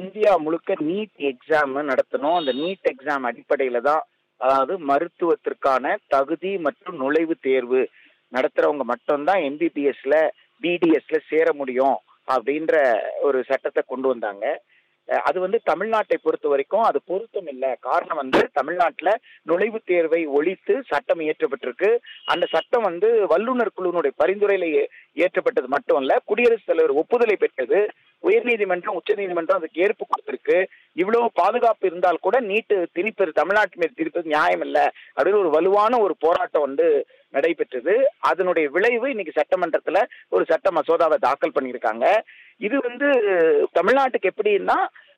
India முழுக்க NEET exam நடத்தணும். அந்த நீட் எக்ஸாம் அடிப்படையில தான், அதாவது மருத்துவத்திற்கான தகுதி மற்றும் நுழைவுத் தேர்வு நடத்துறவங்க மட்டும்தான் எம்பிபிஎஸ்ல, பிடிஎஸ்ல சேர முடியும் அப்படின்ற ஒரு சட்டத்தை கொண்டு வந்தாங்க. அது தமிழ்நாட்டை பொறுத்த வரைக்கும் அது பொருத்தம் இல்ல. காரணம் தமிழ்நாட்டுல நுழைவுத் தேர்வை ஒழித்து சட்டம் இயற்றப்பட்டிருக்கு. அந்த சட்டம் வல்லுநர் குழுவினுடைய பரிந்துரையில இயற்றப்பட்டது மட்டும் இல்ல, குடியரசுத் தலைவர் ஒப்புதலை பெற்றது. உயர்நீதிமன்றம், உச்ச நீதிமன்றம் அதுக்கு ஏற்பு கொடுத்திருக்கு. இவ்வளவு பாதுகாப்பு இருந்தால் கூட நீட்டு திணிப்பது, தமிழ்நாட்டு மீது திணிப்பது நியாயம் இல்ல அப்படின்னு ஒரு வலுவான ஒரு போராட்டம் நடைபெற்றது. அதனுடைய விளைவு இன்னைக்கு சட்டமன்றத்துல ஒரு சட்ட மசோதாவை தாக்கல் பண்ணியிருக்காங்க. இது தமிழ்நாட்டுக்கு எப்படின்னா,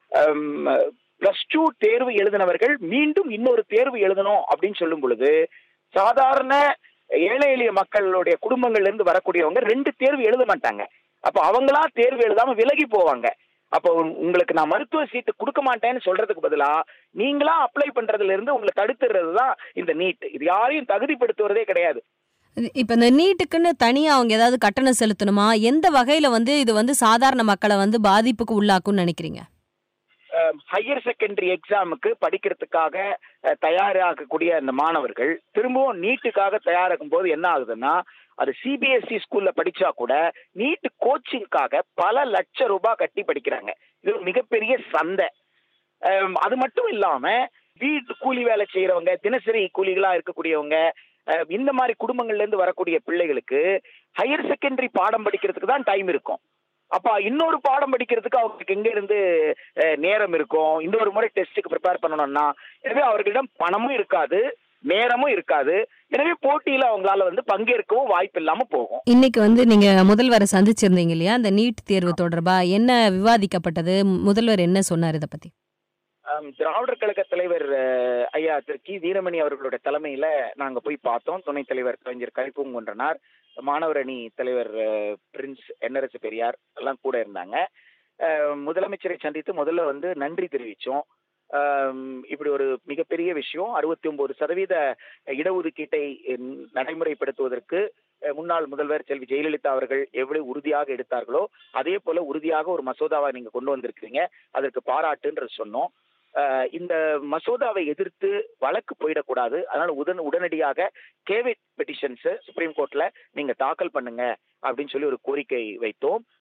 +2 தேர்வு எழுதினவர்கள் மீண்டும் இன்னொரு தேர்வு எழுதணும் அப்படின்னு சொல்லும் பொழுது, சாதாரண ஏழை எளிய மக்களுடைய குடும்பங்கள்ல இருந்து வரக்கூடியவங்க 2 தேர்வு எழுத மாட்டாங்க. அப்ப அவங்களா தேர்வு எழுதாம விலகி போவாங்க. அப்ப உங்களுக்கு நான் மருத்துவ சீட்டு கொடுக்க மாட்டேன்னு சொல்றதுக்கு பதிலா, நீங்களா அப்ளை பண்றதுல இருந்து உங்களை தடுத்துறது தான் இந்த நீட். இது யாரையும் தகுதிப்படுத்துவதே கிடையாது. இப்ப இந்த நீட்டுக்குன்னு தனியா அவங்க ஏதாவது கட்டணம் செலுத்தணுமா? எந்த வகையில இது சாதாரண மக்கள பாதிப்புக்கு உள்ளாக்கும்னு நினைக்கிறீங்க? ஹையர் செகண்டரி எக்ஸாமுக்கு படிக்கிறதுக்காக தயாராகக்கூடிய அந்த மாணவர்கள் திரும்பவும் நீட்டுக்காக தயாராகும் போது என்ன ஆகுதுன்னா, அது சிபிஎஸ்இ ஸ்கூல்ல படிச்சா கூட நீட் கோச்சிங்காக பல லட்சம் ரூபாய் கட்டி படிக்கிறாங்க. இது ஒரு மிகப்பெரிய சந்தை. அது மட்டும் இல்லாம வீட்டு கூலி வேலை செய்யறவங்க, தினசரி கூலிகளா இருக்கக்கூடியவங்க, இந்த மாதிரி குடும்பங்கள்ல இருந்து வரக்கூடிய பிள்ளைகளுக்கு ஹையர் செகண்டரி பாடம் படிக்கிறதுக்கு தான் டைம் இருக்கும். அப்ப இன்னொரு பாடம் படிக்கிறதுக்கு அவங்களுக்கு எங்க இருந்து நேரம் இருக்கும்? இன்னொரு முறை டெஸ்ட்டுக்கு ப்ரிப்பேர் பண்ணணும்னா, எனவே அவர்களிடம் பணமும் இருக்காது, நேரமும் இருக்காது. எனவே போட்டியில அவங்களால பங்கேற்கவும் வாய்ப்பு இல்லாம போகும். இன்னைக்கு நீங்க முதல்வரை சந்திச்சிருந்தீங்க இல்லையா? அந்த நீட் தேர்வு தொடர்பா என்ன விவாதிக்கப்பட்டது? முதல்வர் என்ன சொன்னார் இத பத்தி? திராவிடர் கழக தலைவர் ஐயா திரு கி. வீரமணி அவர்களுடைய தலைமையில நாங்க போய் பார்த்தோம். துணைத் தலைவர் கலைஞர் கரிப்பூங்குன்றனார், மாணவர் அணி தலைவர் பிரின்ஸ் என்ஆர்எஸ் பெரியார் எல்லாம் கூட இருந்தாங்க. முதலமைச்சரை சந்தித்து முதல்ல நன்றி தெரிவிச்சோம். இப்படி ஒரு மிகப்பெரிய விஷயம், 69% இடஒதுக்கீட்டை நடைமுறைப்படுத்துவதற்கு முன்னாள் முதல்வர் செல்வி ஜெயலலிதா அவர்கள் எவ்வளவு உறுதியாக எடுத்தார்களோ அதே போல உறுதியாக ஒரு மசோதாவை நீங்க கொண்டு வந்திருக்கீங்க, அதற்கு பாராட்டுன்ற சொன்னோம். இந்த மசோதாவை எதிர்த்து வழக்கு போயிடக்கூடாது, அதனால உடனடியாக கேவிட் பெட்டிஷன்ஸ் சுப்ரீம் கோர்ட்ல நீங்க தாக்கல் பண்ணுங்க அப்படின்னு சொல்லி ஒரு கோரிக்கை வைத்தோம்.